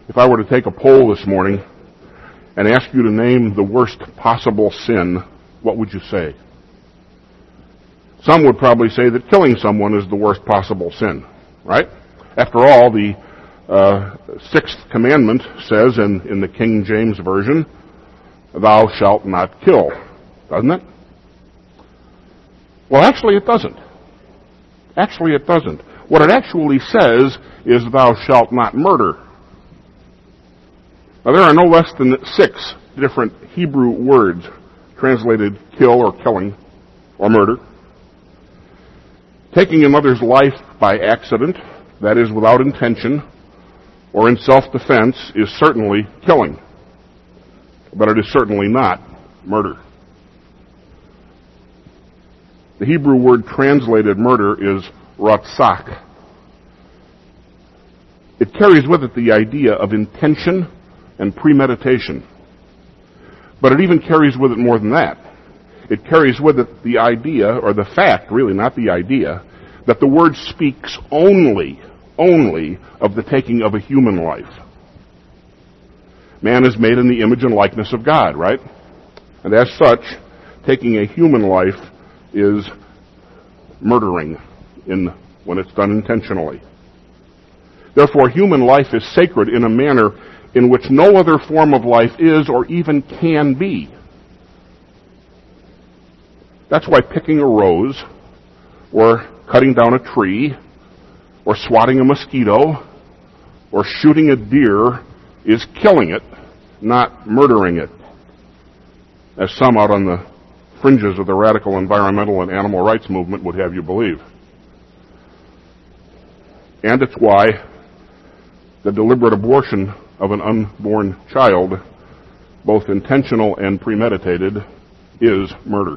If I were to take a poll this morning and ask you to name the worst possible sin, what would you say? Some would probably say that killing someone is the worst possible sin, right? After all, the sixth commandment says in the King James Version, "Thou shalt not kill," doesn't it? Well, actually it doesn't. Actually it doesn't. What it actually says is, "Thou shalt not murder." Now, there are no less than 6 different Hebrew words translated kill or killing or murder. Taking another's life by accident, that is without intention, or in self-defense, is certainly killing. But it is certainly not murder. The Hebrew word translated murder is ratzak. It carries with it the idea of intention and premeditation. But it even carries with it more than that. It carries with it the idea, or the fact, really, not the idea, that the word speaks only of the taking of a human life. Man is made in the image and likeness of God, right? And as such, taking a human life is murdering when it's done intentionally. Therefore, human life is sacred in a manner in which no other form of life is or even can be. That's why picking a rose, or cutting down a tree, or swatting a mosquito, or shooting a deer is killing it, not murdering it, as some out on the fringes of the radical environmental and animal rights movement would have you believe. And it's why the deliberate abortion of an unborn child, both intentional and premeditated, is murder.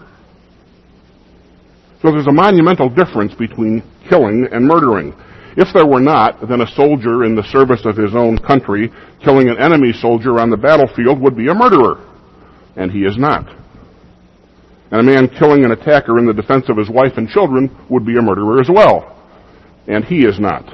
So there's a monumental difference between killing and murdering. If there were not, then a soldier in the service of his own country killing an enemy soldier on the battlefield would be a murderer, and he is not. And a man killing an attacker in the defense of his wife and children would be a murderer as well, and he is not.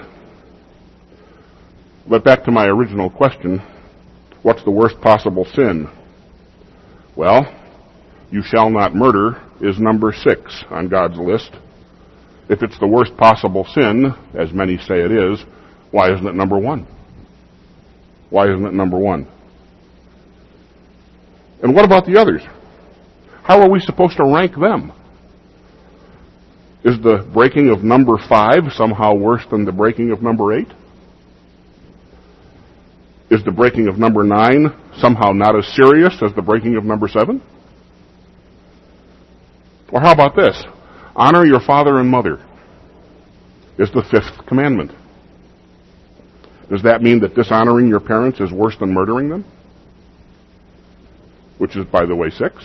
But back to my original question, what's the worst possible sin? Well, "You shall not murder" is number 6 on God's list. If it's the worst possible sin, as many say it is, why isn't it number 1? Why isn't it number 1? And what about the others? How are we supposed to rank them? Is the breaking of number 5 somehow worse than the breaking of number 8? Is the breaking of number 9 somehow not as serious as the breaking of number 7? Or how about this? Honor your father and mother is the 5th commandment. Does that mean that dishonoring your parents is worse than murdering them? Which is, by the way, 6.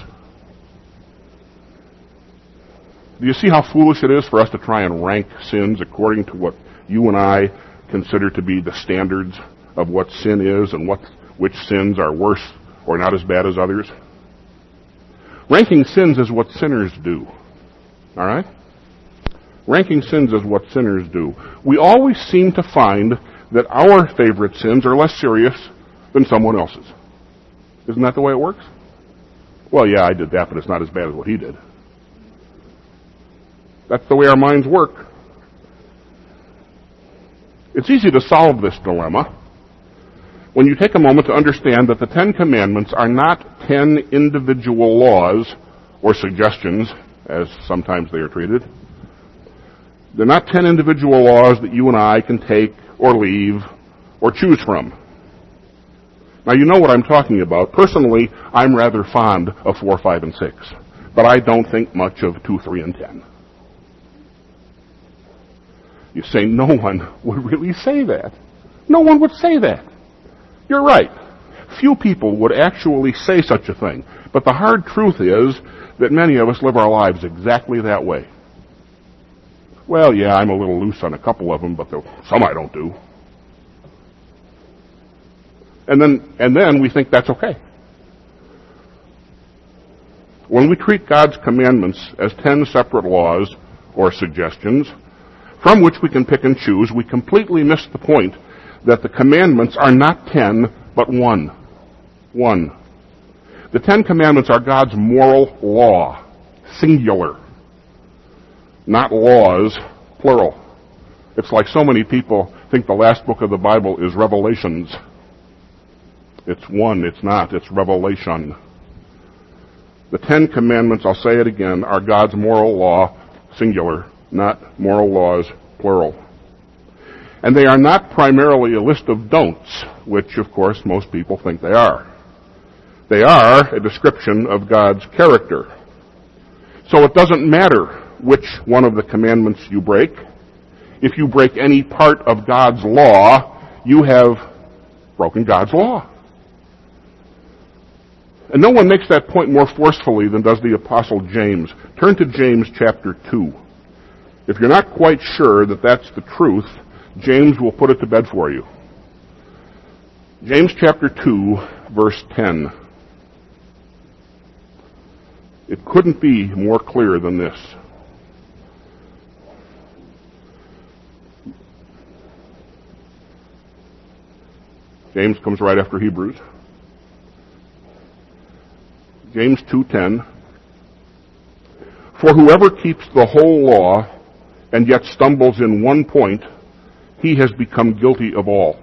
Do you see how foolish it is for us to try and rank sins according to what you and I consider to be the standards of what sin is and which sins are worse or not as bad as others? Ranking sins is what sinners do. All right? Ranking sins is what sinners do. We always seem to find that our favorite sins are less serious than someone else's. Isn't that the way it works? Well, yeah, I did that, but it's not as bad as what he did. That's the way our minds work. It's easy to solve this dilemma when you take a moment to understand that the 10 Commandments are not 10 individual laws or suggestions, as sometimes they are treated. They're not 10 individual laws that you and I can take or leave or choose from. Now, you know what I'm talking about. Personally, I'm rather fond of 4, 5, and 6, but I don't think much of 2, 3, and 10. You say no one would really say that. No one would say that. You're right. Few people would actually say such a thing. But the hard truth is that many of us live our lives exactly that way. Well, yeah, I'm a little loose on a couple of them, but some I don't do. And then we think that's okay. When we treat God's commandments as 10 separate laws or suggestions, from which we can pick and choose, we completely miss the point that the commandments are not 10, but one. One. The 10 commandments are God's moral law, singular. Not laws, plural. It's like so many people think the last book of the Bible is Revelations. It's one, it's not, it's Revelation. The 10 commandments, I'll say it again, are God's moral law, singular, not moral laws, plural. And they are not primarily a list of don'ts, which, of course, most people think they are. They are a description of God's character. So it doesn't matter which one of the commandments you break. If you break any part of God's law, you have broken God's law. And no one makes that point more forcefully than does the Apostle James. Turn to James chapter 2. If you're not quite sure that that's the truth, James will put it to bed for you. James chapter 2, verse 10. It couldn't be more clear than this. James comes right after Hebrews. James 2:10. For whoever keeps the whole law and yet stumbles in one point, he has become guilty of all.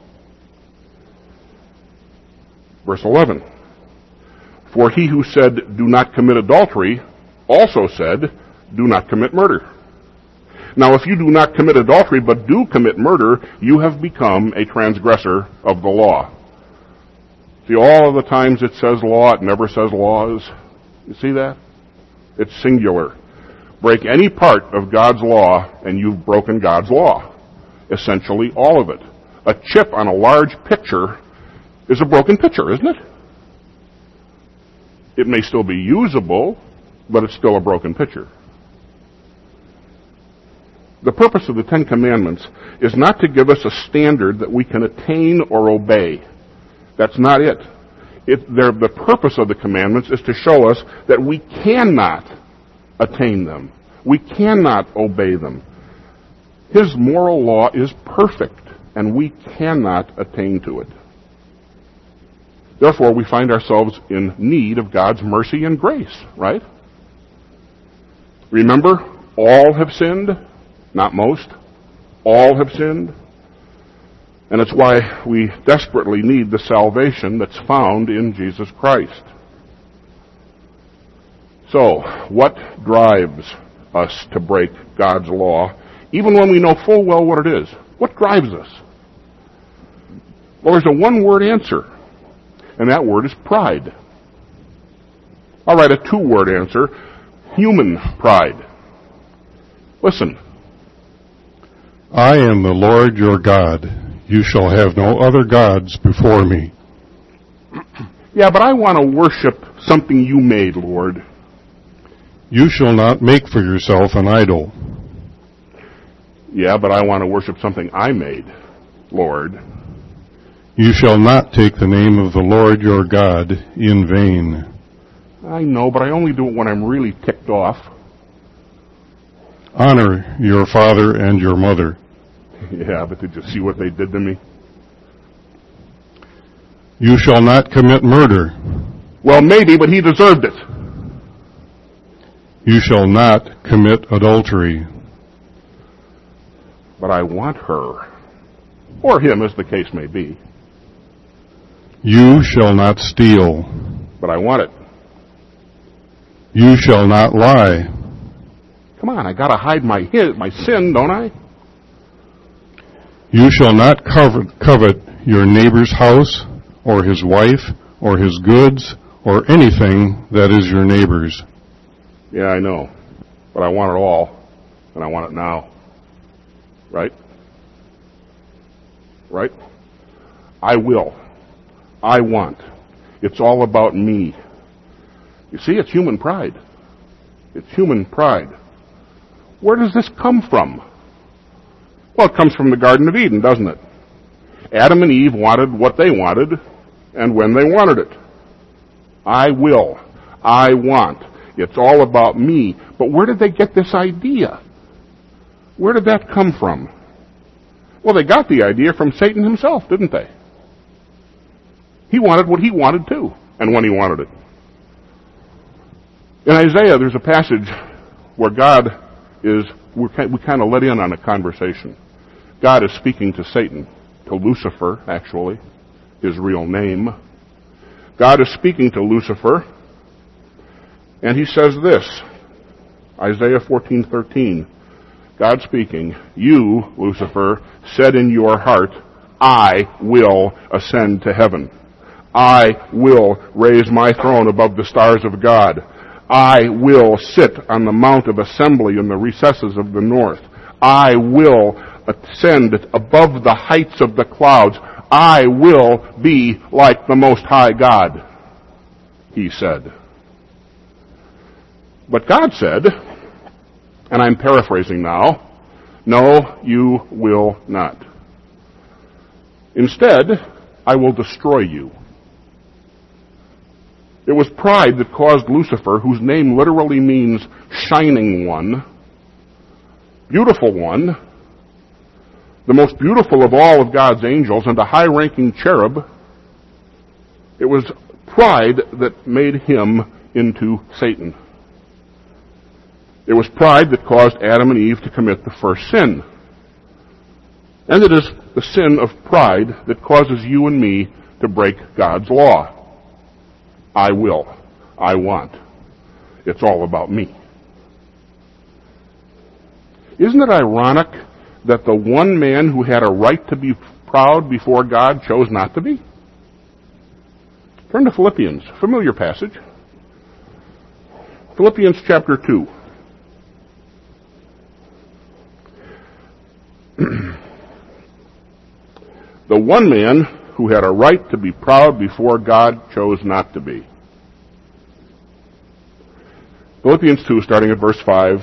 Verse 11. For he who said, do not commit adultery, also said, do not commit murder. Now if you do not commit adultery but do commit murder, you have become a transgressor of the law. See, all of the times it says law, it never says laws. You see that? It's singular. Break any part of God's law and you've broken God's law. Essentially all of it. A chip on a large picture is a broken picture, isn't it? It may still be usable, but it's still a broken picture. The purpose of the 10 Commandments is not to give us a standard that we can attain or obey. That's not it. The purpose of the commandments is to show us that we cannot attain them. We cannot obey them. His moral law is perfect, and we cannot attain to it. Therefore, we find ourselves in need of God's mercy and grace, right? Remember, all have sinned, not most. All have sinned. And it's why we desperately need the salvation that's found in Jesus Christ. So, what drives us to break God's law, even when we know full well what it is? What drives us? Well, there's a one-word answer, and that word is pride. All right, a two-word answer, human pride. Listen. I am the Lord your God. You shall have no other gods before me. Yeah, but I want to worship something you made, Lord. You shall not make for yourself an idol. Yeah, but I want to worship something I made, Lord. You shall not take the name of the Lord your God in vain. I know, but I only do it when I'm really ticked off. Honor your father and your mother. Yeah, but did you see what they did to me? You shall not commit murder. Well, maybe, but he deserved it. You shall not commit adultery. But I want her, or him, as the case may be. You shall not steal. But I want it. You shall not lie. Come on, I gotta hide my sin, don't I? You shall not covet your neighbor's house, or his wife, or his goods, or anything that is your neighbor's. Yeah, I know. But I want it all, and I want it now. Right? Right? I will. I want. It's all about me. You see, it's human pride. It's human pride. Where does this come from? Well, it comes from the Garden of Eden, doesn't it? Adam and Eve wanted what they wanted, and when they wanted it. I will. I want. It's all about me. But where did they get this idea? Where did that come from? Well, they got the idea from Satan himself, didn't they? He wanted what he wanted too, and when he wanted it. In Isaiah, there's a passage where God is, we kind of let in on a conversation. God is speaking to Satan, to Lucifer, actually, his real name. God is speaking to Lucifer, and he says this, Isaiah 14:13. God speaking, "You, Lucifer, said in your heart, I will ascend to heaven. I will raise my throne above the stars of God. I will sit on the mount of assembly in the recesses of the north. I will ascend above the heights of the clouds. I will be like the Most High God," he said. But God said, and I'm paraphrasing now, "No, you will not. Instead, I will destroy you." It was pride that caused Lucifer, whose name literally means shining one, beautiful one, the most beautiful of all of God's angels, and a high-ranking cherub. It was pride that made him into Satan. It was pride that caused Adam and Eve to commit the first sin. And it is the sin of pride that causes you and me to break God's law. I will. I want. It's all about me. Isn't it ironic that the one man who had a right to be proud before God chose not to be? Turn to Philippians, familiar passage. Philippians chapter 2. The one man who had a right to be proud before God chose not to be. Philippians 2, starting at verse 5.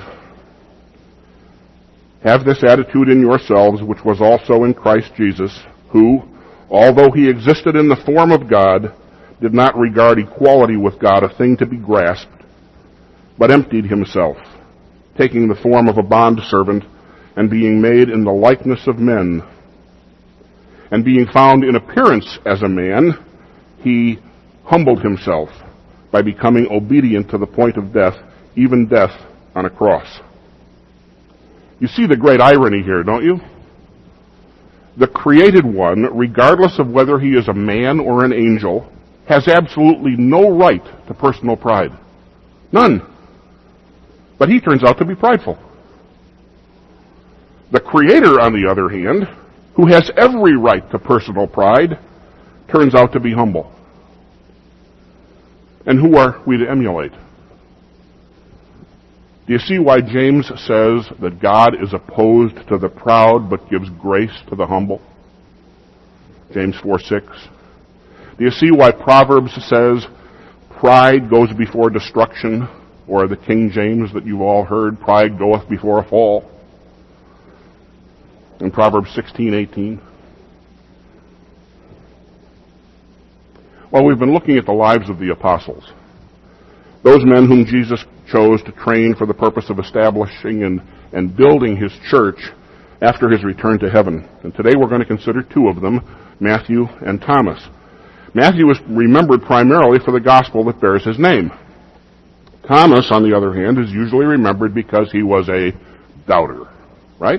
"Have this attitude in yourselves, which was also in Christ Jesus, who, although he existed in the form of God, did not regard equality with God a thing to be grasped, but emptied himself, taking the form of a bondservant, and being made in the likeness of men. And being found in appearance as a man, he humbled himself by becoming obedient to the point of death, even death on a cross." You see the great irony here, don't you? The created one, regardless of whether he is a man or an angel, has absolutely no right to personal pride. None. But he turns out to be prideful. The Creator, on the other hand, who has every right to personal pride, turns out to be humble. And who are we to emulate? Do you see why James says that God is opposed to the proud but gives grace to the humble? James 4:6. Do you see why Proverbs says pride goes before destruction, or the King James that you've all heard, pride goeth before a fall? In Proverbs 16:18. Well, we've been looking at the lives of the apostles, those men whom Jesus chose to train for the purpose of establishing and building his church after his return to heaven. And today we're going to consider two of them, Matthew and Thomas. Matthew is remembered primarily for the gospel that bears his name. Thomas, on the other hand, is usually remembered because he was a doubter, right?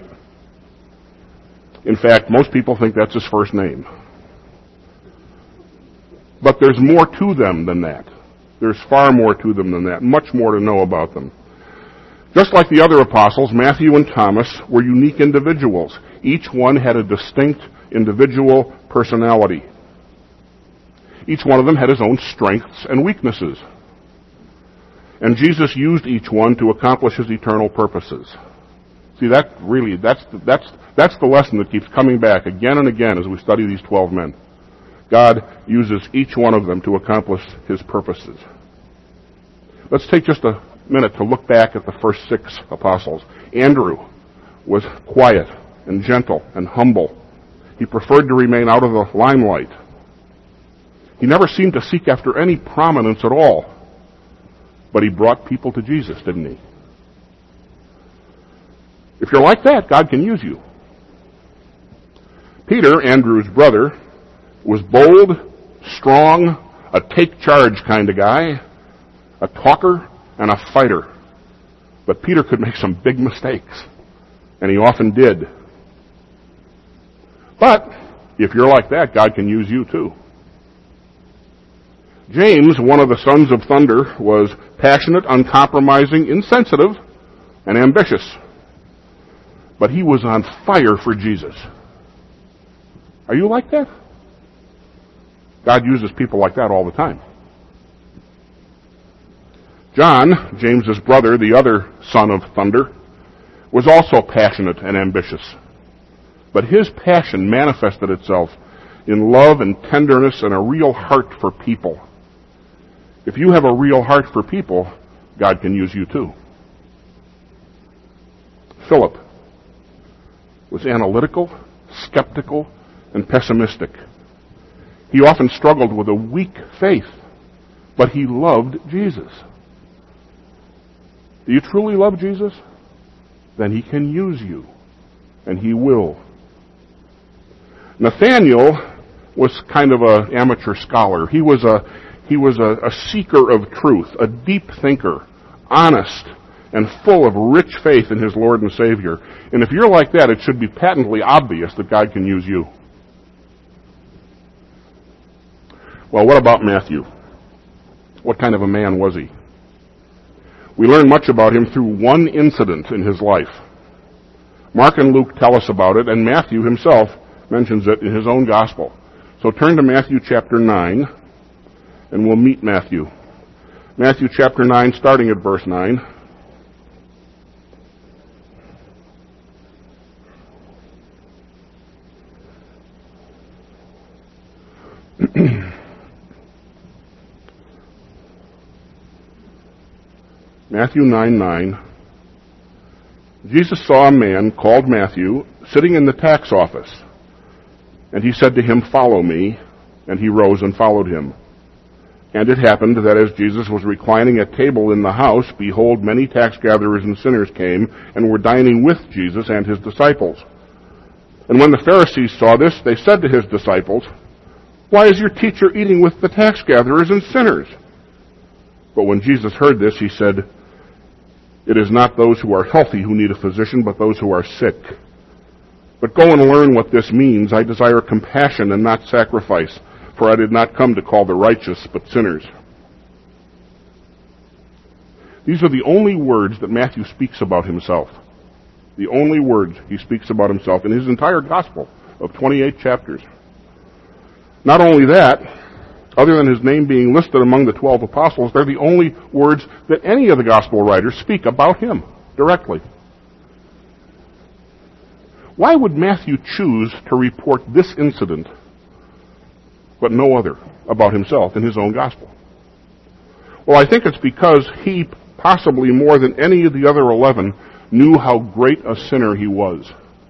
In fact, most people think that's his first name. But there's more to them than that. There's far more to them than that, much more to know about them. Just like the other apostles, Matthew and Thomas were unique individuals. Each one had a distinct individual personality. Each one of them had his own strengths and weaknesses. And Jesus used each one to accomplish his eternal purposes. See, that's the lesson that keeps coming back again and again as we study these 12 men. God uses each one of them to accomplish his purposes. Let's take just a minute to look back at the first 6 apostles. Andrew was quiet and gentle and humble. He preferred to remain out of the limelight. He never seemed to seek after any prominence at all. But he brought people to Jesus, didn't he? If you're like that, God can use you. Peter, Andrew's brother, was bold, strong, a take-charge kind of guy, a talker, and a fighter. But Peter could make some big mistakes, and he often did. But if you're like that, God can use you too. James, one of the sons of thunder, was passionate, uncompromising, insensitive, and ambitious. But he was on fire for Jesus. Are you like that? God uses people like that all the time. John, James's brother, the other son of thunder, was also passionate and ambitious. But his passion manifested itself in love and tenderness and a real heart for people. If you have a real heart for people, God can use you too. Philip was analytical, skeptical, and pessimistic. He often struggled with a weak faith, but he loved Jesus. Do you truly love Jesus? Then he can use you, and he will. Nathaniel was kind of an amateur scholar. He was a seeker of truth, a deep thinker, honest, and full of rich faith in his Lord and Savior. And if you're like that, it should be patently obvious that God can use you. Well, what about Matthew? What kind of a man was he? We learn much about him through one incident in his life. Mark and Luke tell us about it, and Matthew himself mentions it in his own gospel. So turn to Matthew chapter 9, and we'll meet Matthew. Matthew chapter 9, starting at verse 9. Matthew 9:9. Jesus saw a man called Matthew sitting in the tax office, and he said to him, "Follow me," and he rose and followed him. And it happened that as Jesus was reclining at table in the house, behold, many tax gatherers and sinners came and were dining with Jesus and his disciples. And when the Pharisees saw this, they said to his disciples, "Why is your teacher eating with the tax gatherers and sinners?" But when Jesus heard this, he said, "It is not those who are healthy who need a physician, but those who are sick. But go and learn what this means. I desire compassion and not sacrifice, for I did not come to call the righteous, but sinners." These are the only words that Matthew speaks about himself. The only words he speaks about himself in his entire gospel of 28 chapters. Not only that, other than his name being listed among the 12 apostles, they're the only words that any of the gospel writers speak about him directly. Why would Matthew choose to report this incident, but no other, about himself in his own gospel? Well, I think it's because he, possibly more than any of the other 11, knew how great a sinner he was.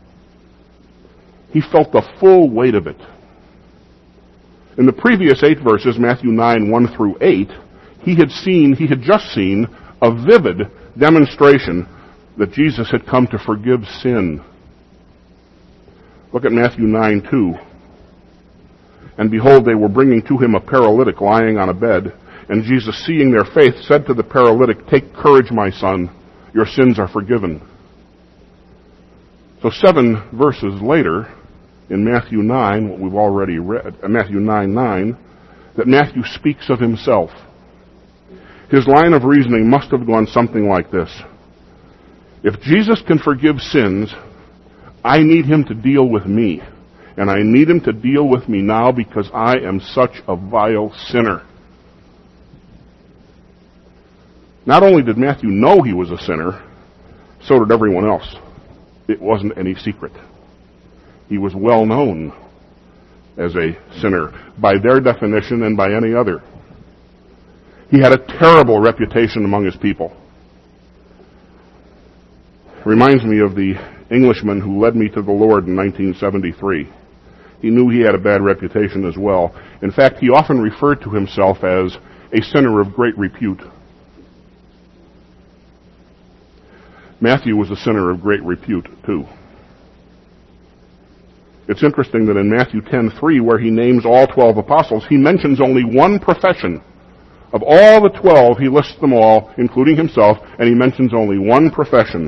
He felt the full weight of it. In the previous 8 verses, Matthew 9, 1 through 8, he had just seen a vivid demonstration that Jesus had come to forgive sin. Look at Matthew 9, 2. And behold, they were bringing to him a paralytic lying on a bed. And Jesus, seeing their faith, said to the paralytic, "Take courage, my son, your sins are forgiven." So 7 verses later, in Matthew 9, what we've already read, Matthew 9:9, that Matthew speaks of himself. His line of reasoning must have gone something like this: if Jesus can forgive sins, I need him to deal with me. And I need him to deal with me now because I am such a vile sinner. Not only did Matthew know he was a sinner, so did everyone else. It wasn't any secret. He was well known as a sinner by their definition and by any other. He had a terrible reputation among his people. Reminds me of the Englishman who led me to the Lord in 1973. He knew he had a bad reputation as well. In fact, he often referred to himself as a sinner of great repute. Matthew was a sinner of great repute, too. It's interesting that in Matthew 10:3, where he names all 12 apostles, he mentions only one profession. Of all the 12, he lists them all, including himself, and he mentions only one profession.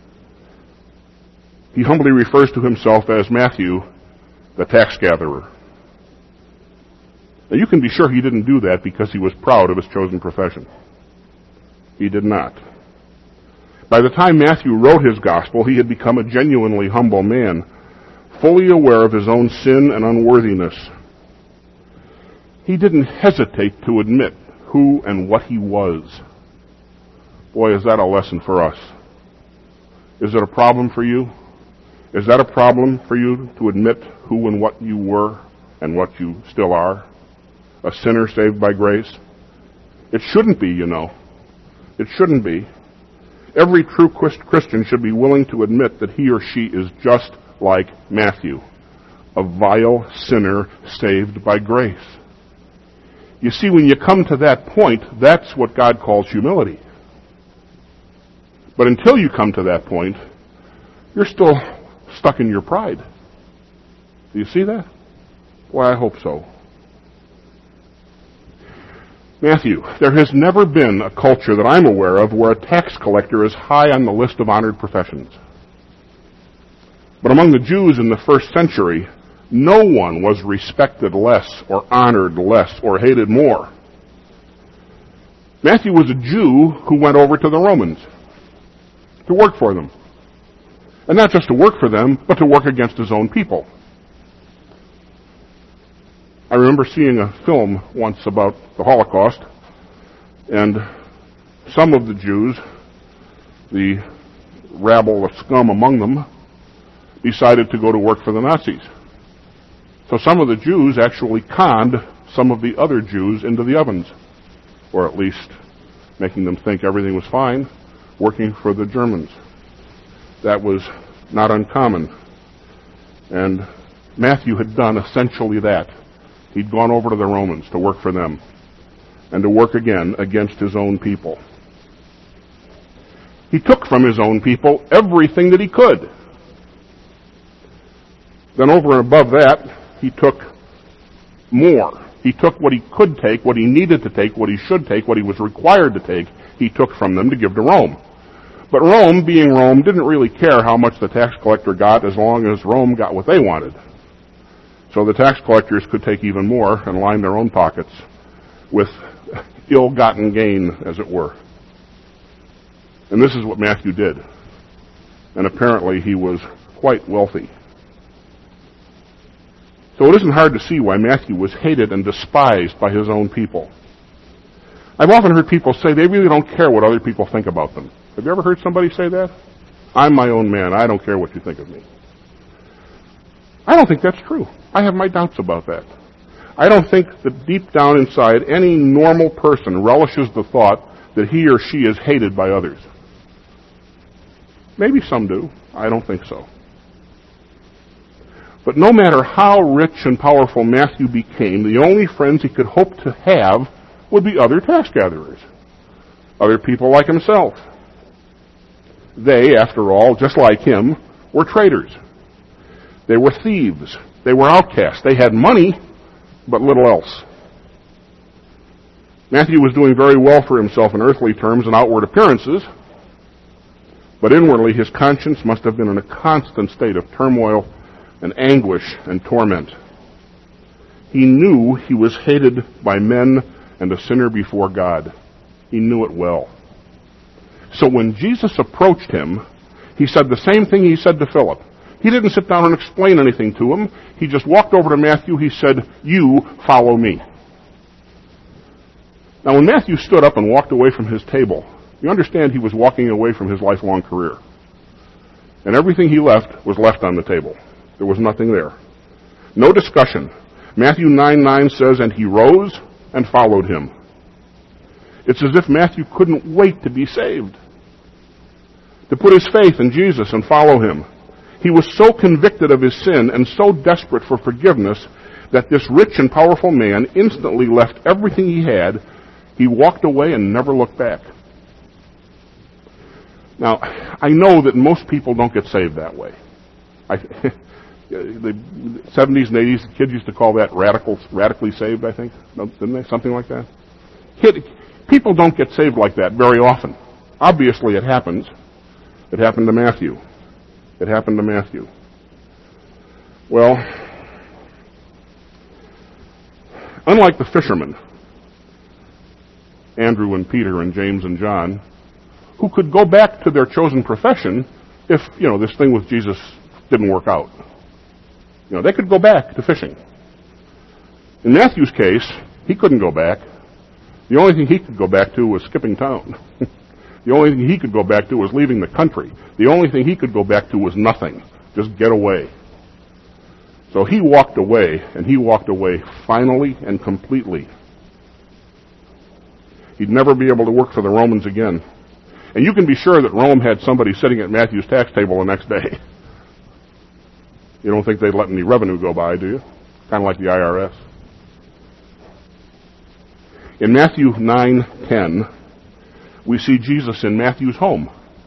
He humbly refers to himself as Matthew, the tax gatherer. Now you can be sure he didn't do that because he was proud of his chosen profession. He did not. By the time Matthew wrote his gospel, he had become a genuinely humble man, fully aware of his own sin and unworthiness. He didn't hesitate to admit who and what he was. Boy, is that a lesson for us. Is it a problem for you? Is that a problem for you to admit who and what you were and what you still are? A sinner saved by grace? It shouldn't be, you know. It shouldn't be. Every true Christian should be willing to admit that he or she is just like Matthew, a vile sinner saved by grace. You see, when you come to that point, that's what God calls humility. But until you come to that point, you're still stuck in your pride. Do you see that? Well, I hope so. Matthew, there has never been a culture that I'm aware of where a tax collector is high on the list of honored professions. But among the Jews in the first century, no one was respected less or honored less or hated more. Matthew was a Jew who went over to the Romans to work for them. And not just to work for them, but to work against his own people. I remember seeing a film once about the Holocaust, and some of the Jews, the rabble of scum among them, decided to go to work for the Nazis. So some of the Jews actually conned some of the other Jews into the ovens, or at least making them think everything was fine, working for the Germans. That was not uncommon. And Matthew had done essentially that. He'd gone over to the Romans to work for them and to work again against his own people. He took from his own people everything that he could. Then over and above that, he took more. He took what he could take, what he needed to take, what he should take, what he was required to take, he took from them to give to Rome. But Rome, being Rome, didn't really care how much the tax collector got as long as Rome got what they wanted. So the tax collectors could take even more and line their own pockets with ill-gotten gain, as it were. And this is what Matthew did. And apparently he was quite wealthy. So it isn't hard to see why Matthew was hated and despised by his own people. I've often heard people say they really don't care what other people think about them. Have you ever heard somebody say that? I'm my own man. I don't care what you think of me. I don't think that's true. I have my doubts about that. I don't think that deep down inside any normal person relishes the thought that he or she is hated by others. Maybe some do. I don't think so. But no matter how rich and powerful Matthew became, the only friends he could hope to have would be other tax gatherers, other people like himself. They, after all, just like him, were traitors. They were thieves. They were outcasts. They had money, but little else. Matthew was doing very well for himself in earthly terms and outward appearances, but inwardly his conscience must have been in a constant state of turmoil and anguish and torment. He knew he was hated by men and a sinner before God. He knew it well. So when Jesus approached him, he said the same thing he said to Philip. He didn't sit down and explain anything to him. He just walked over to Matthew. He said, "You follow me." Now when Matthew stood up and walked away from his table, you understand he was walking away from his lifelong career. And everything he left was left on the table. There was nothing there. No discussion. Matthew 9:9 says, "And he rose and followed him." It's as if Matthew couldn't wait to be saved, to put his faith in Jesus and follow him. He was so convicted of his sin and so desperate for forgiveness that this rich and powerful man instantly left everything he had. He walked away and never looked back. Now, I know that most people don't get saved that way. the 70s and 80s, kids used to call that radically saved, I think, didn't they? Something like that. People don't get saved like that very often. Obviously, it happens. It happened to Matthew. It happened to Matthew. Well, unlike the fishermen, Andrew and Peter and James and John, who could go back to their chosen profession if, this thing with Jesus didn't work out. They could go back to fishing. In Matthew's case, he couldn't go back. The only thing he could go back to was skipping town. The only thing he could go back to was leaving the country. The only thing he could go back to was nothing. Just get away. So he walked away, and he walked away finally and completely. He'd never be able to work for the Romans again. And you can be sure that Rome had somebody sitting at Matthew's tax table the next day. You don't think they'd let any revenue go by, do you? Kind of like the IRS. In Matthew 9:10, we see Jesus in Matthew's home.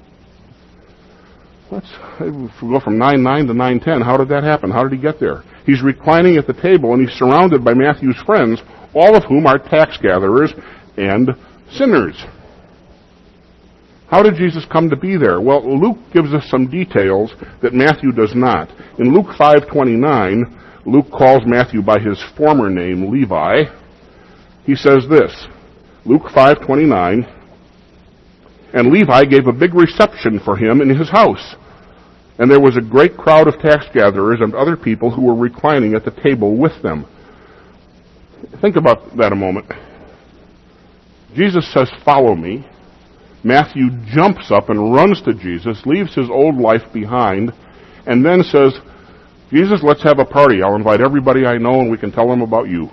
If we go from 9:9 to 9:10, how did that happen? How did he get there? He's reclining at the table, and he's surrounded by Matthew's friends, all of whom are tax gatherers and sinners. How did Jesus come to be there? Well, Luke gives us some details that Matthew does not. In Luke 5:29, Luke calls Matthew by his former name, Levi. He says this, Luke 5:29, and Levi gave a big reception for him in his house. And there was a great crowd of tax gatherers and other people who were reclining at the table with them. Think about that a moment. Jesus says, follow me. Matthew jumps up and runs to Jesus, leaves his old life behind, and then says, Jesus, let's have a party. I'll invite everybody I know and we can tell them about you.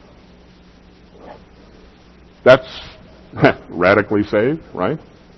That's radically saved, right?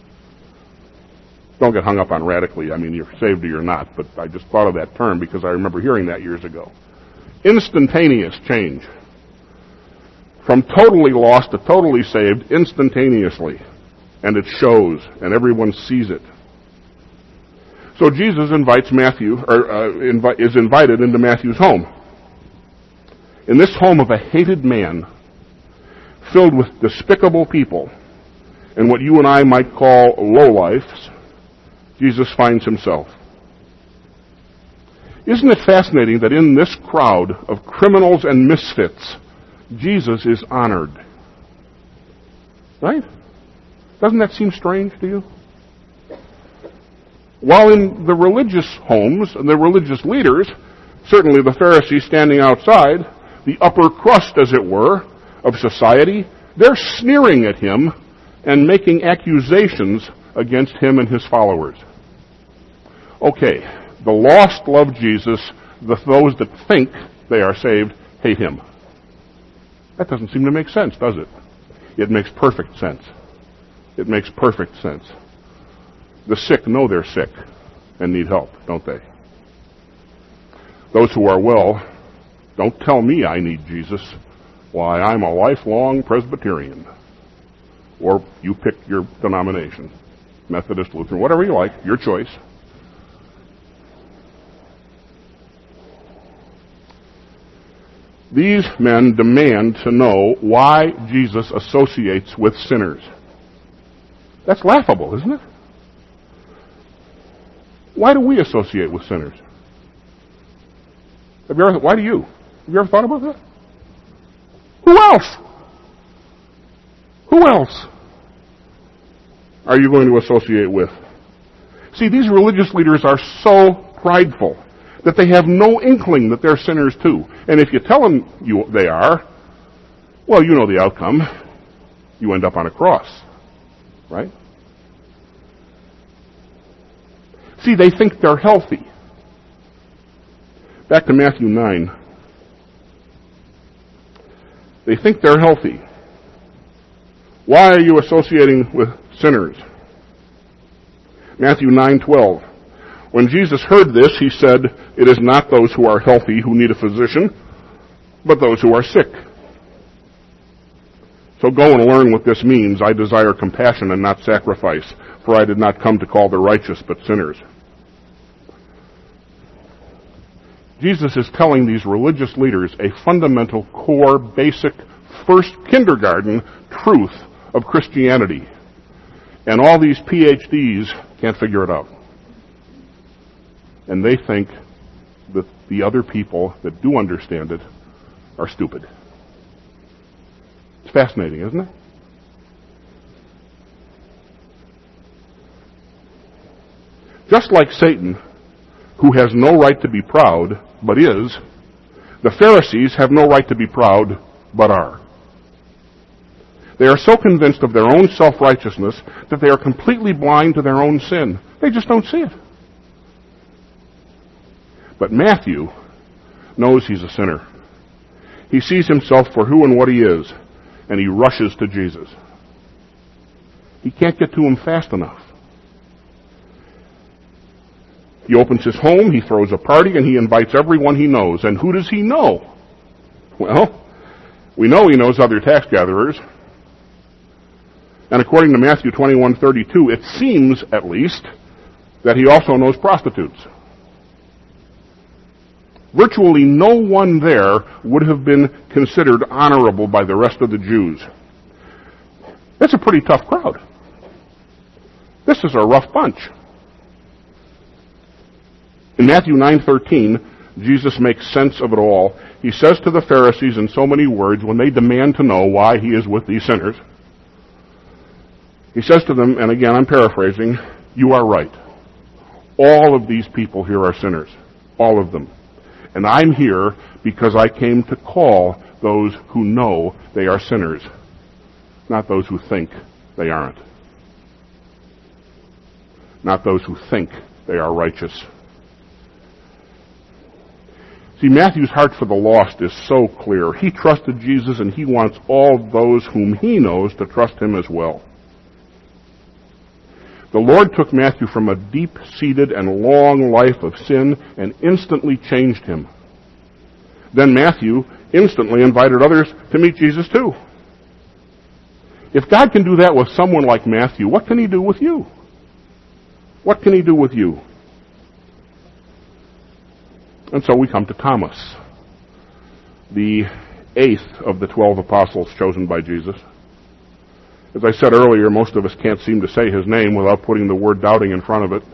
Don't get hung up on radically. I mean, you're saved or you're not, but I just thought of that term because I remember hearing that years ago. Instantaneous change. From totally lost to totally saved instantaneously. And it shows, and everyone sees it. So Jesus invites Matthew, is invited into Matthew's home. In this home of a hated man, filled with despicable people, and what you and I might call lowlifes, Jesus finds himself. Isn't it fascinating that in this crowd of criminals and misfits, Jesus is honored? Right? Doesn't that seem strange to you? While in the religious homes and the religious leaders, certainly the Pharisees standing outside, the upper crust, as it were, of society, they're sneering at him and making accusations against him and his followers. Okay, the lost love Jesus, those that think they are saved hate him. That doesn't seem to make sense, does it? It makes perfect sense. It makes perfect sense. The sick know they're sick and need help, don't they? Those who are well, don't tell me I need Jesus. Why, I'm a lifelong Presbyterian. Or you pick your denomination. Methodist, Lutheran, whatever you like, your choice. These men demand to know why Jesus associates with sinners. That's laughable, isn't it? Why do we associate with sinners? Why do you? Have you ever thought about that? Who else? Who else are you going to associate with? See, these religious leaders are so prideful that they have no inkling that they're sinners too. And if you tell them they are, well, you know the outcome. You end up on a cross. Right? See, they think they're healthy. Back to Matthew 9. They think they're healthy. Why are you associating with sinners? Matthew 9:12. When Jesus heard this, he said, it is not those who are healthy who need a physician, but those who are sick. So go and learn what this means. I desire compassion and not sacrifice, for I did not come to call the righteous but sinners. Jesus is telling these religious leaders a fundamental, core, basic, first kindergarten truth of Christianity. And all these PhDs can't figure it out. And they think that the other people that do understand it are stupid. It's fascinating, isn't it? Just like Satan, who has no right to be proud, but is, the Pharisees have no right to be proud, but are. They are so convinced of their own self-righteousness that they are completely blind to their own sin. They just don't see it. But Matthew knows he's a sinner. He sees himself for who and what he is, and he rushes to Jesus. He can't get to him fast enough. He opens his home, he throws a party, and he invites everyone he knows. And who does he know? Well, we know he knows other tax gatherers. And according to Matthew 21:32, it seems, at least, that he also knows prostitutes. Virtually no one there would have been considered honorable by the rest of the Jews. That's a pretty tough crowd. This is a rough bunch. In Matthew 9:13, Jesus makes sense of it all. He says to the Pharisees in so many words when they demand to know why he is with these sinners, he says to them, and again I'm paraphrasing, "You are right. All of these people here are sinners. All of them. And I'm here because I came to call those who know they are sinners, not those who think they aren't. Not those who think they are righteous." See, Matthew's heart for the lost is so clear. He trusted Jesus, and he wants all those whom he knows to trust him as well. The Lord took Matthew from a deep-seated and long life of sin and instantly changed him. Then Matthew instantly invited others to meet Jesus too. If God can do that with someone like Matthew, what can he do with you? What can he do with you? And so we come to Thomas, the 8th of the 12 apostles chosen by Jesus. As I said earlier, most of us can't seem to say his name without putting the word doubting in front of it.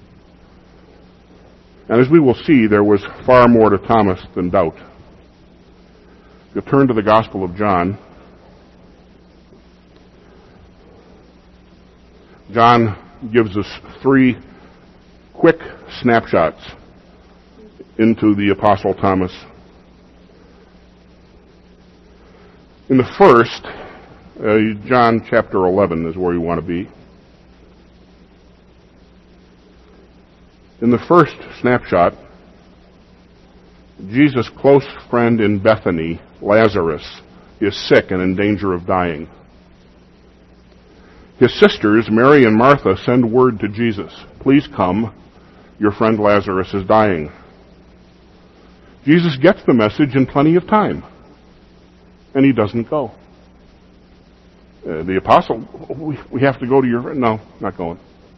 And as we will see, there was far more to Thomas than doubt. If you turn to the Gospel of John, John gives us 3 quick snapshots into the Apostle Thomas. In the first, John chapter 11 is where you want to be. In the first snapshot, Jesus' close friend in Bethany, Lazarus, is sick and in danger of dying. His sisters, Mary and Martha, send word to Jesus, "Please come, your friend Lazarus is dying." Jesus gets the message in plenty of time, and he doesn't go. The apostle, "We have to go to your friend." "No, not going."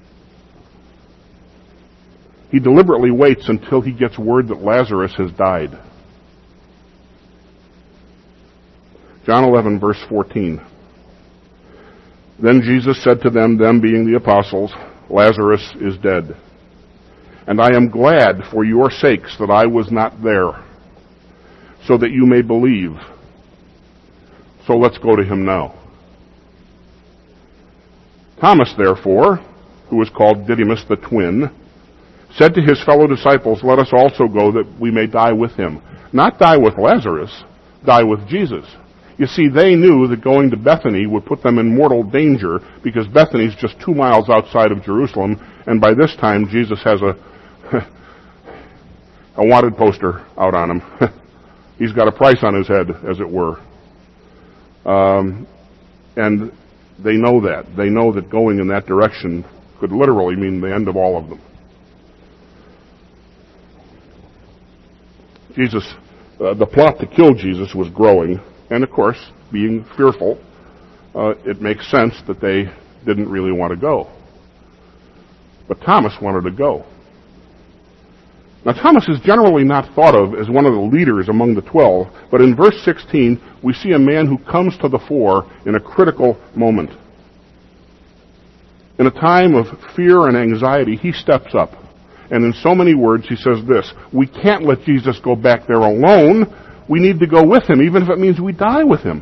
He deliberately waits until he gets word that Lazarus has died. John 11, verse 14. Then Jesus said to them being the apostles, "Lazarus is dead. And I am glad for your sakes that I was not there, so that you may believe. So let's go to him now." Thomas, therefore, who is called Didymus the twin, said to his fellow disciples, "Let us also go that we may die with him." Not die with Lazarus, die with Jesus. You see, they knew that going to Bethany would put them in mortal danger because Bethany's just 2 miles outside of Jerusalem, and by this time Jesus has a wanted poster out on him. He's got a price on his head, as it were. And they know that. They know that going in that direction could literally mean the end of all of them. The plot to kill Jesus was growing, and of course, being fearful, it makes sense that they didn't really want to go. But Thomas wanted to go. Now, Thomas is generally not thought of as one of the leaders among the 12, but in verse 16, we see a man who comes to the fore in a critical moment. In a time of fear and anxiety, he steps up. And in so many words, he says this: we can't let Jesus go back there alone. We need to go with him, even if it means we die with him.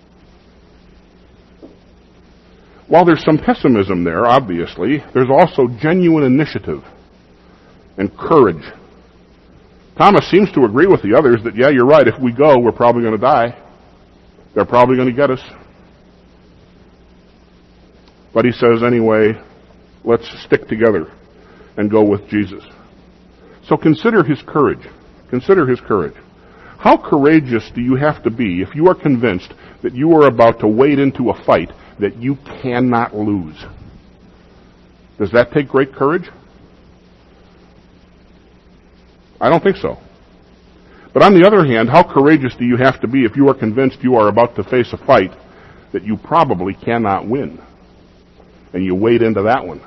While there's some pessimism there, obviously, there's also genuine initiative and courage. Thomas seems to agree with the others that, yeah, you're right, if we go, we're probably going to die. They're probably going to get us. But he says, anyway, let's stick together and go with Jesus. So consider his courage. Consider his courage. How courageous do you have to be if you are convinced that you are about to wade into a fight that you cannot lose? Does that take great courage? I don't think so. But on the other hand, how courageous do you have to be if you are convinced you are about to face a fight that you probably cannot win? And you wade into that one.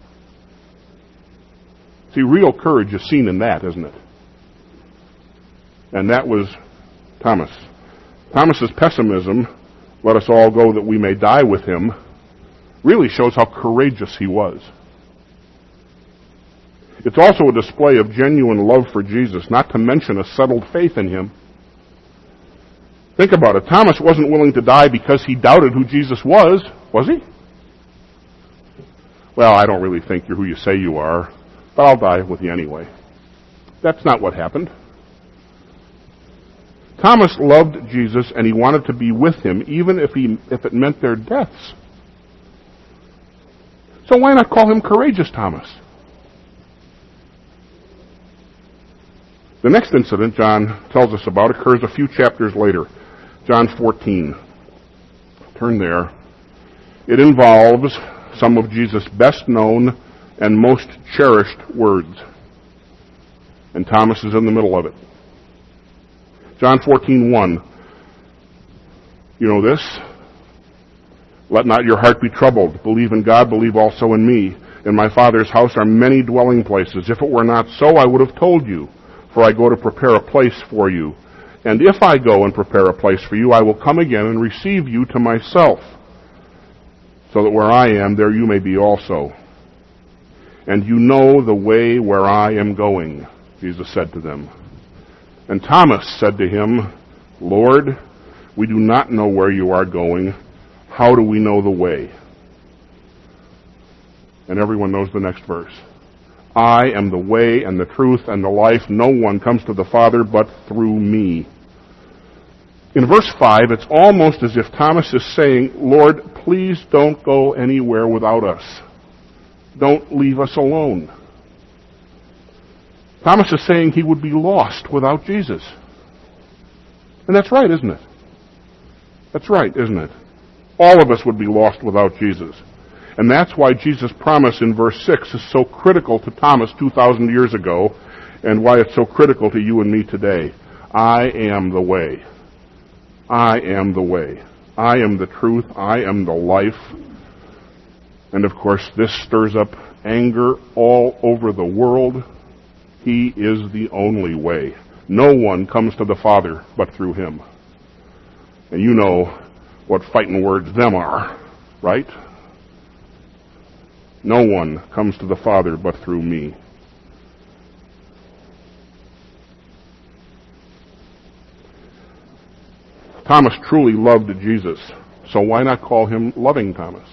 See, real courage is seen in that, isn't it? And that was Thomas. Thomas's pessimism, let us all go that we may die with him, really shows how courageous he was. It's also a display of genuine love for Jesus, not to mention a settled faith in him. Think about it. Thomas wasn't willing to die because he doubted who Jesus was he? Well, I don't really think you're who you say you are, but I'll die with you anyway. That's not what happened. Thomas loved Jesus and he wanted to be with him, even if it meant their deaths. So why not call him Courageous Thomas? The next incident John tells us about occurs a few chapters later, John 14. Turn there. It involves some of Jesus' best known and most cherished words. And Thomas is in the middle of it. John 14:1. You know this? Let not your heart be troubled. Believe in God, believe also in me. In my Father's house are many dwelling places. If it were not so, I would have told you. For I go to prepare a place for you. And if I go and prepare a place for you, I will come again and receive you to myself, so that where I am, there you may be also. And you know the way where I am going, Jesus said to them. And Thomas said to him, Lord, we do not know where you are going. How do we know the way? And everyone knows the next verse. I am the way and the truth and the life. No one comes to the Father but through me. In verse 5, it's almost as if Thomas is saying, Lord, please don't go anywhere without us. Don't leave us alone. Thomas is saying he would be lost without Jesus. And that's right, isn't it? That's right, isn't it? All of us would be lost without Jesus. And that's why Jesus' promise in verse 6 is so critical to Thomas 2,000 years ago, and why it's so critical to you and me today. I am the way. I am the way. I am the truth. I am the life. And of course, this stirs up anger all over the world. He is the only way. No one comes to the Father but through him. And you know what fighting words them are, right? No one comes to the Father but through me. Thomas truly loved Jesus, so why not call him Loving Thomas?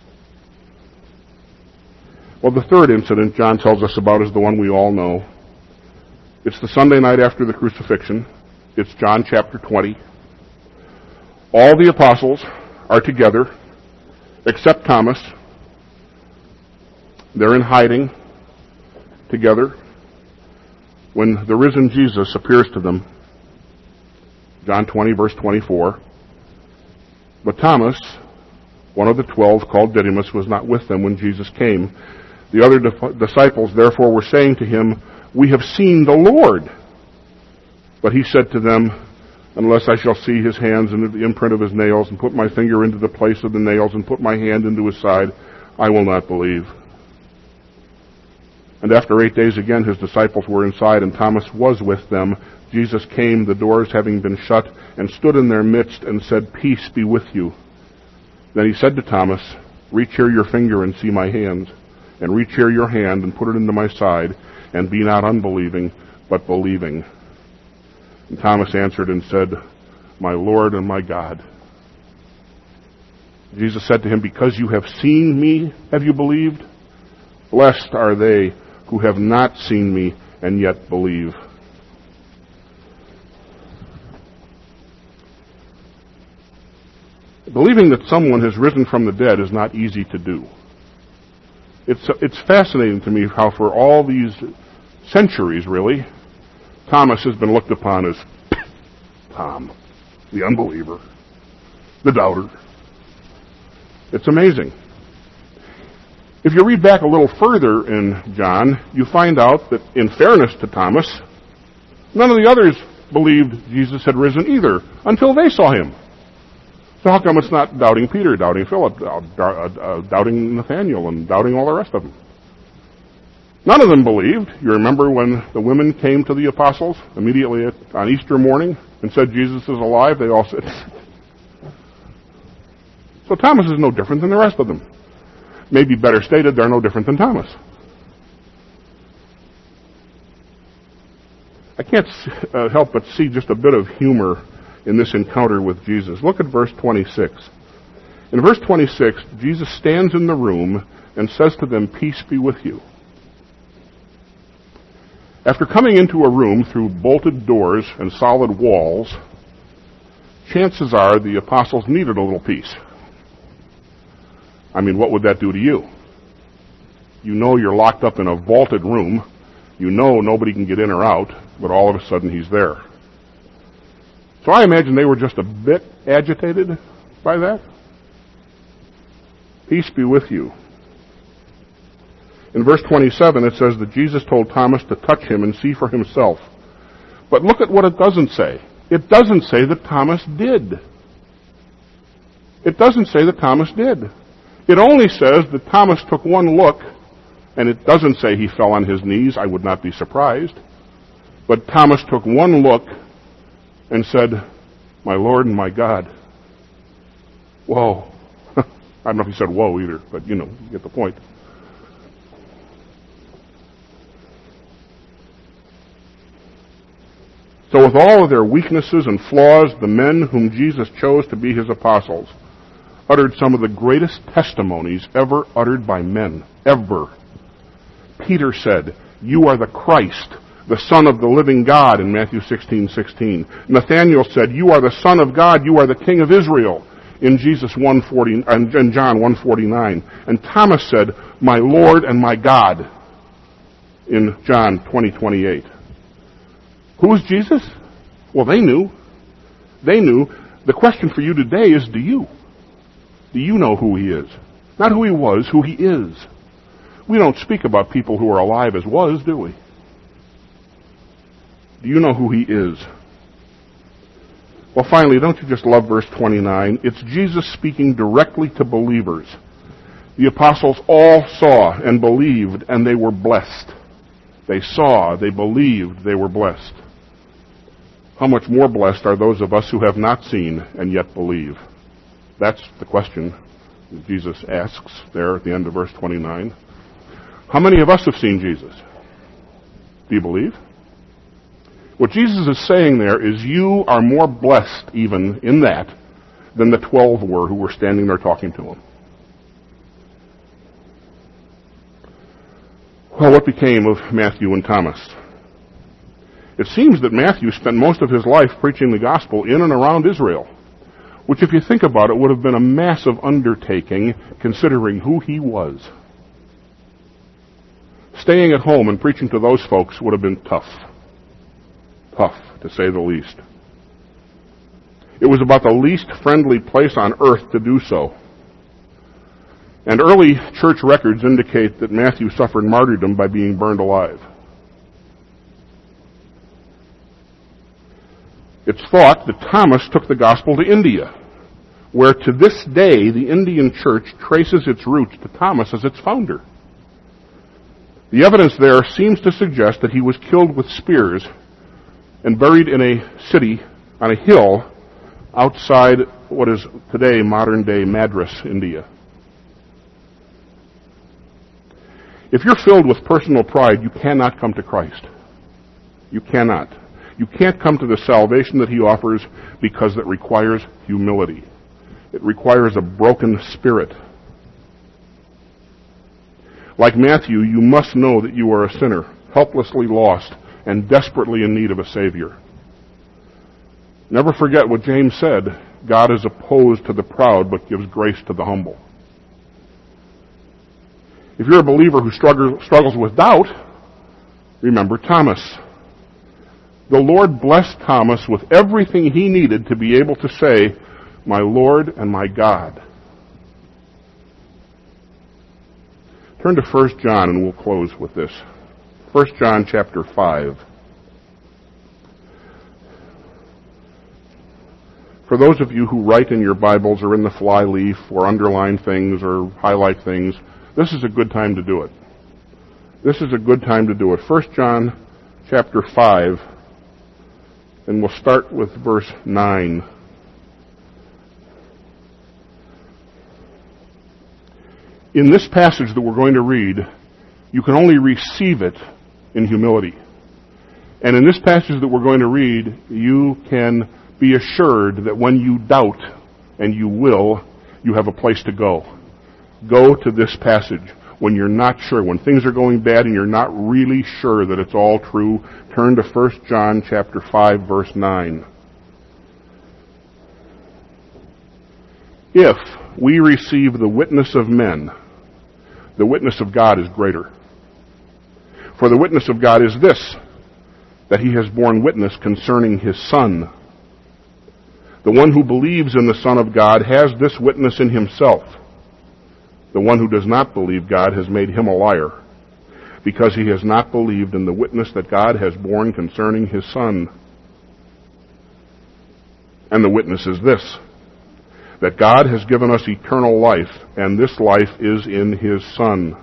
Well, the third incident John tells us about is the one we all know. It's the Sunday night after the crucifixion. It's John chapter 20. All the apostles are together, except Thomas. They're in hiding together when the risen Jesus appears to them. John 20, verse 24. But Thomas, one of the 12, called Didymus, was not with them when Jesus came. The other disciples, therefore, were saying to him, We have seen the Lord. But he said to them, Unless I shall see his hands and the imprint of his nails, and put my finger into the place of the nails, and put my hand into his side, I will not believe. And after 8 days again his disciples were inside, and Thomas was with them. Jesus came, the doors having been shut, and stood in their midst, and said, "Peace be with you." Then he said to Thomas, "Reach here your finger and see my hands, and reach here your hand and put it into my side, and be not unbelieving, but believing." And Thomas answered and said, "My Lord and my God." Jesus said to him, "Because you have seen me, have you believed? Blessed are they who have not seen me and yet believe." Believing that someone has risen from the dead is not easy to do. It's fascinating to me how for all these centuries, really, Thomas has been looked upon as Tom, the unbeliever, the doubter. It's amazing. If you read back a little further in John, you find out that, in fairness to Thomas, none of the others believed Jesus had risen either until they saw him. So how come it's not doubting Peter, doubting Philip, doubting Nathaniel, and doubting all the rest of them? None of them believed. You remember when the women came to the apostles immediately on Easter morning and said Jesus is alive? They all said. So Thomas is no different than the rest of them. Maybe better stated, they're no different than Thomas. I can't help but see just a bit of humor in this encounter with Jesus. Look at verse 26. In verse 26, Jesus stands in the room and says to them, "Peace be with you." After coming into a room through bolted doors and solid walls, chances are the apostles needed a little peace. I mean, what would that do to you? You know you're locked up in a vaulted room. You know nobody can get in or out, but all of a sudden he's there. So I imagine they were just a bit agitated by that. Peace be with you. In verse 27, it says that Jesus told Thomas to touch him and see for himself. But look at what it doesn't say. It doesn't say that Thomas did. It doesn't say that Thomas did. It only says that Thomas took one look, and it doesn't say he fell on his knees. I would not be surprised. But Thomas took one look and said, "My Lord and my God." Whoa. I don't know if he said whoa either, but you get the point. So with all of their weaknesses and flaws, the men whom Jesus chose to be his apostles uttered some of the greatest testimonies ever uttered by men, ever. Peter said, "You are the Christ, the Son of the living God," in Matthew 16:16. Nathaniel said, "You are the Son of God, you are the King of Israel," in in John 1:49. And Thomas said, "My Lord and my God," in John 20:28. Who is Jesus? Well, they knew. They knew. The question for you today is, do you? Do you know who he is? Not who he was, who he is. We don't speak about people who are alive as was, do we? Do you know who he is? Well, finally, don't you just love verse 29? It's Jesus speaking directly to believers. The apostles all saw and believed, and they were blessed. They saw, they believed, they were blessed. How much more blessed are those of us who have not seen and yet believe? That's the question that Jesus asks there at the end of verse 29. How many of us have seen Jesus? Do you believe? What Jesus is saying there is you are more blessed even in that than the 12 were who were standing there talking to him. Well, what became of Matthew and Thomas? It seems that Matthew spent most of his life preaching the gospel in and around Israel, which, if you think about it, would have been a massive undertaking considering who he was. Staying at home and preaching to those folks would have been tough. Tough, to say the least. It was about the least friendly place on earth to do so. And early church records indicate that Matthew suffered martyrdom by being burned alive. It's thought that Thomas took the gospel to India, where to this day the Indian church traces its roots to Thomas as its founder. The evidence there seems to suggest that he was killed with spears and buried in a city on a hill outside what is today modern-day Madras, India. If you're filled with personal pride, you cannot come to Christ. You cannot. You can't come to the salvation that he offers because it requires humility. It requires a broken spirit. Like Matthew, you must know that you are a sinner, helplessly lost, and desperately in need of a Savior. Never forget what James said, God is opposed to the proud but gives grace to the humble. If you're a believer who struggles with doubt, remember Thomas. The Lord blessed Thomas with everything he needed to be able to say, my Lord and my God. Turn to 1 John and we'll close with this. 1 John chapter 5. For those of you who write in your Bibles or in the fly leaf or underline things or highlight things, this is a good time to do it. This is a good time to do it. 1 John chapter 5, and we'll start with verse 9. In this passage that we're going to read, you can only receive it in humility. And in this passage that we're going to read, you can be assured that when you doubt, and you will, you have a place to go. Go to this passage. When you're not sure, when things are going bad and you're not really sure that it's all true, turn to 1 John chapter 5, verse 9. If we receive the witness of men, the witness of God is greater. For the witness of God is this, that he has borne witness concerning his Son. The one who believes in the Son of God has this witness in himself. The one who does not believe God has made him a liar, because he has not believed in the witness that God has borne concerning his Son. And the witness is this, that God has given us eternal life, and this life is in his Son.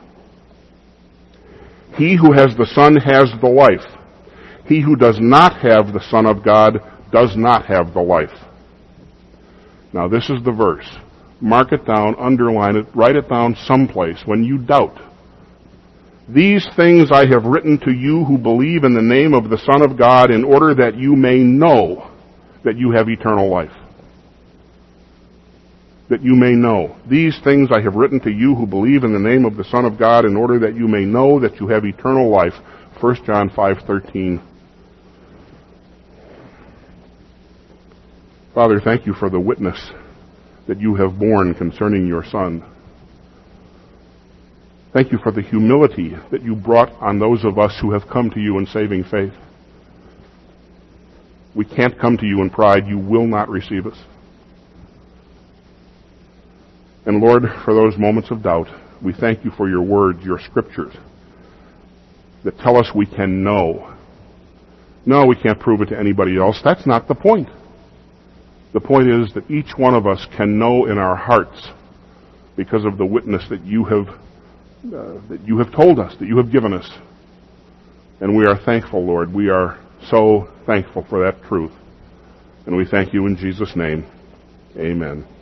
He who has the Son has the life. He who does not have the Son of God does not have the life. Now this is the verse. Mark it down, underline it, write it down someplace when you doubt. These things I have written to you who believe in the name of the Son of God, in order that you may know that you have eternal life. That you may know. These things I have written to you who believe in the name of the Son of God, in order that you may know that you have eternal life. 1 John 5:13. Father, thank you for the witness that you have borne concerning your Son. Thank you for the humility that you brought on those of us who have come to you in saving faith. We can't come to you in pride. You will not receive us. And Lord, for those moments of doubt, we thank you for your words, your scriptures, that tell us we can know. No, we can't prove it to anybody else. That's not the point. The point is that each one of us can know in our hearts because of the witness that you have told us, that you have given us. And we are thankful, Lord. We are so thankful for that truth. And we thank you in Jesus' name. Amen.